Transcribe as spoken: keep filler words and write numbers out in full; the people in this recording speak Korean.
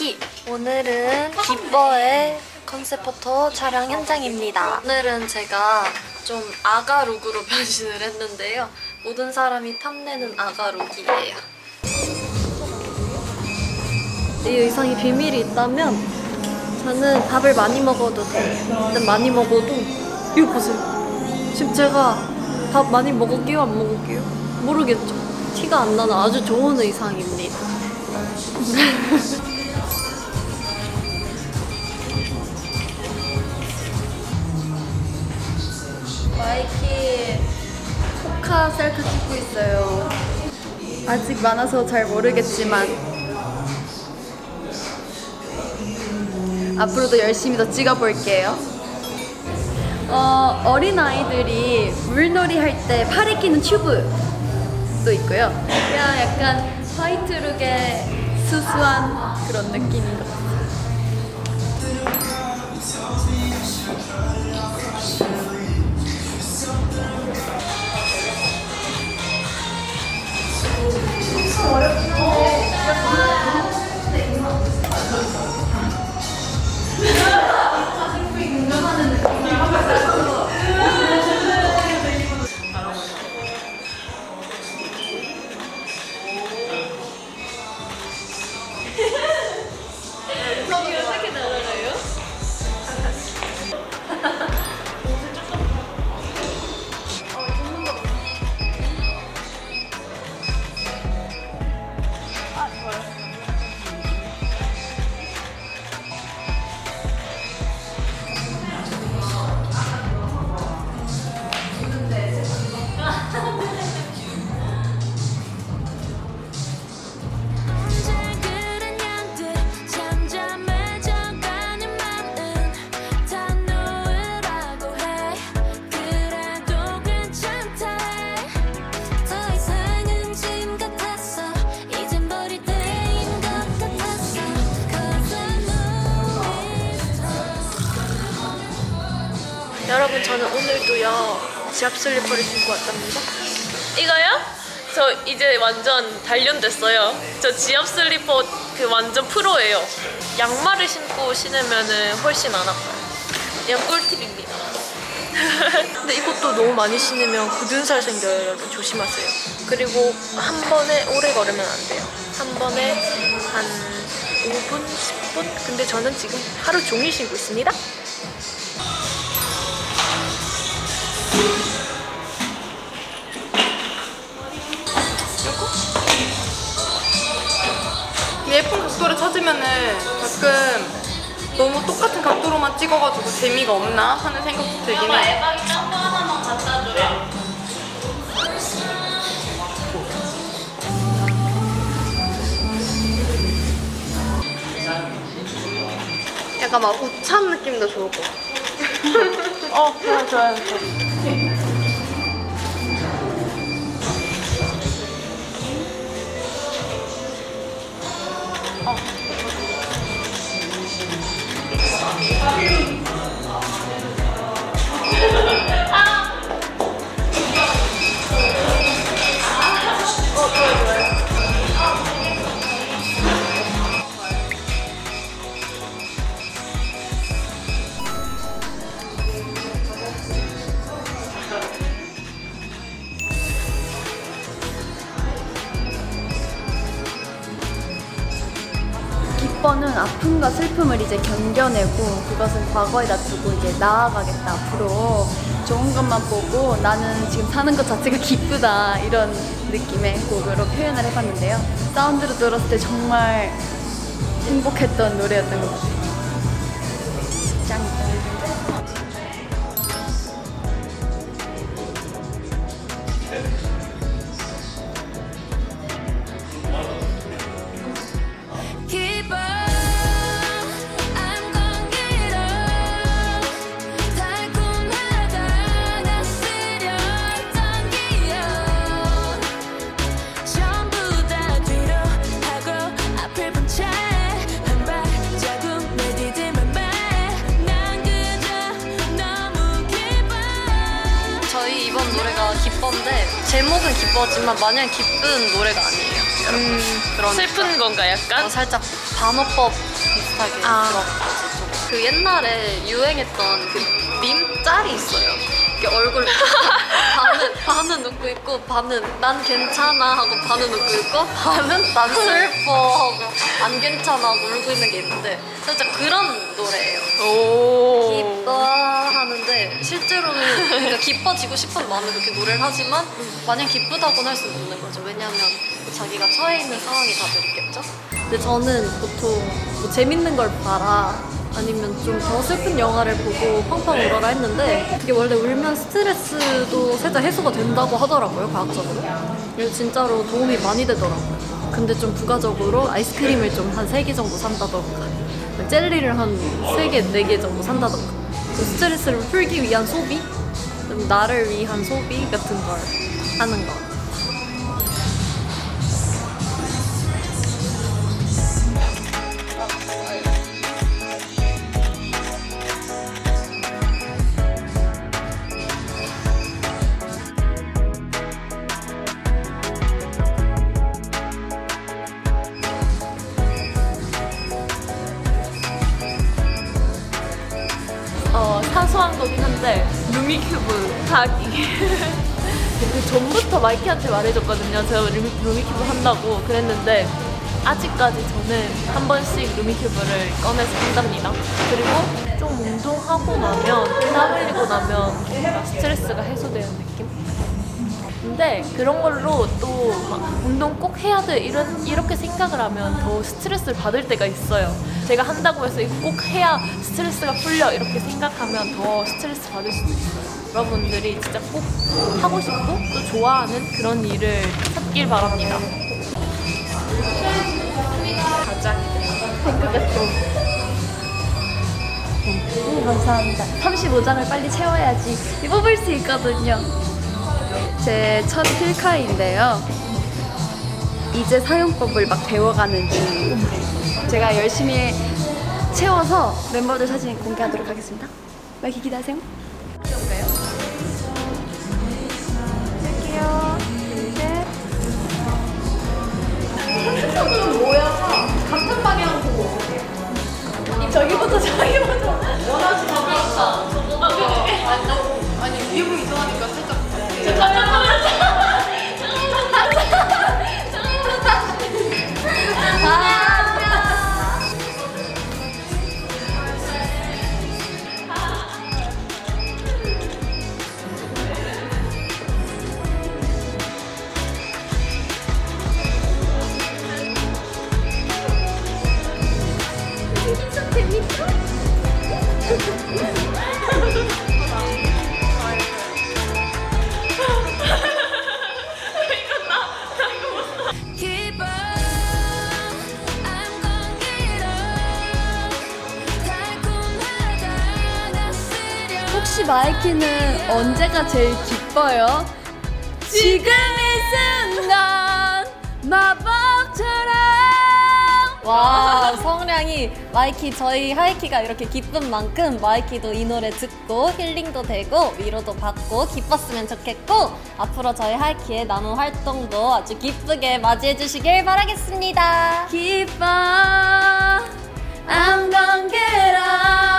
키! 오늘은 기뻐의 컨셉 포토 촬영 현장입니다. 오늘은 제가 좀 아가 룩으로 변신을 했는데요. 모든 사람이 탐내는 아가 룩이에요. 이 의상이 비밀이 있다면 저는 밥을 많이 먹어도 돼요. 근데 많이 먹어도 이거 보세요. 지금 제가 밥 많이 먹을게요? 안 먹을게요? 모르겠죠? 티가 안 나는 아주 좋은 의상입니다. 마이키 포카 셀카 찍고 있어요. 아직 많아서 잘 모르겠지만 앞으로도 열심히 더 찍어볼게요. 어, 어린아이들이 물놀이 할 때 팔에 끼는 튜브도 있고요. 그냥 약간 화이트룩의 수수한 그런 느낌인 것 같아요. 여러분, 저는 오늘도요 지압 슬리퍼를 신고 왔답니다. 이거요? 저 이제 완전 단련됐어요. 저 지압 슬리퍼 그 완전 프로예요. 양말을 신고 신으면은 훨씬 안 아파요. 이건 꿀팁입니다. 근데 이것도 너무 많이 신으면 굳은 살 생겨요, 여러분. 조심하세요. 그리고 한 번에 오래 걸으면 안 돼요. 한 번에 한 오 분, 십 분? 근데 저는 지금 하루 종일 신고 있습니다. 예쁜 각도를 찾으면은 가끔 너무 똑같은 각도로만 찍어가지고 재미가 없나 하는 생각도 들긴 해. 에박이 짱구 하나만 갖다 줘요. 약간 막 우참 느낌도 좋을 것 같아요. 어, 좋아요, 좋아요. 좋아요. 기뻐는 아픔과 슬픔을 이제 견뎌내고 그것을 과거에다 두고 이제 나아가겠다. 앞으로 좋은 것만 보고 나는 지금 사는 것 자체가 기쁘다, 이런 느낌의 곡으로 표현을 해봤는데요. 사운드로 들었을 때 정말 행복했던 노래였던 것 같아요. 짱이다. 기뻐인데 제목은 기뻐지만 마냥 기쁜 노래가 아니에요. 음, 그런 슬픈 건가 약간? 어, 살짝 반어법 비슷하게 아. 들어가지고 그 옛날에 유행했던 그 밈 짤이 있어요. 이렇게 얼굴 반은 반은 웃고 있고 반은 난 괜찮아 하고 반은 웃고 있고 반은 난 슬퍼 하고 안 괜찮아 하고 울고 있는 게 있는데 살짝 그런 노래예요. 오. 기뻐하는데 실제로는 그러니까 기뻐지고 싶은 마음에 그렇게 노래를 하지만 마냥 기쁘다고는 할 수는 없는 거죠. 왜냐하면 자기가 처해 있는 상황이 다들 있겠죠. 근데 저는 보통 뭐 재밌는 걸 봐라 아니면 좀 더 슬픈 영화를 보고 펑펑 울어라 했는데 그게 원래 울면 스트레스도 살짝 해소가 된다고 하더라고요, 과학적으로. 그래서 진짜로 도움이 많이 되더라고요. 근데 좀 부가적으로 아이스크림을 좀 한 세 개 정도 산다던가 젤리를 한 세 개, 네 개 정도 산다던가 좀 스트레스를 풀기 위한 소비? 좀 나를 위한 소비 같은 걸 하는 거. 어, 사소한 거긴 한데 루미큐브 하기. 그 전부터 마이키한테 말해줬거든요. 제가 루미, 루미큐브 한다고 그랬는데 아직까지 저는 한 번씩 루미큐브를 꺼내서 한답니다. 그리고 좀 운동하고 나면 땀 흘리고 나면 뭔가 스트레스가 해소되는 느낌? 근데 그런 걸로 또 막 운동 꼭 해야 돼 이런, 이렇게 생각을 하면 더 스트레스를 받을 때가 있어요. 제가 한다고 해서 이거 꼭 해야 스트레스가 풀려 이렇게 생각하면 더 스트레스 받을 수도 있어요. 여러분들이 진짜 꼭 하고 싶고 또 좋아하는 그런 일을 찾길 바랍니다. 가장 생각했던 음, 감사합니다. 삼십오 장을 빨리 채워야지 뽑을 수 있거든요. 제 첫 필카인데요. 이제 사용법을 막 배워가는 중입니다. 제가 열심히 채워서 멤버들 사진 공개하도록 하겠습니다. 마이크 기다리세요. 할게요. 둘, 셋. 좀 모여서 같은 방향 보고 올게요. 저기부터 저기부터. 원하시는 거 아니 위로 이동하니까 살짝 혹시 마이키는 언제가 제일 기뻐요? 지금 이 순간 마법처럼. 와, 성량이 마이키 저희 하이키가 이렇게 기쁜 만큼 마이키도 이 노래 듣고 힐링도 되고 위로도 받고 기뻤으면 좋겠고 앞으로 저희 하이키의 남은 활동도 아주 기쁘게 맞이해 주시길 바라겠습니다. 기뻐 I'm gonna get up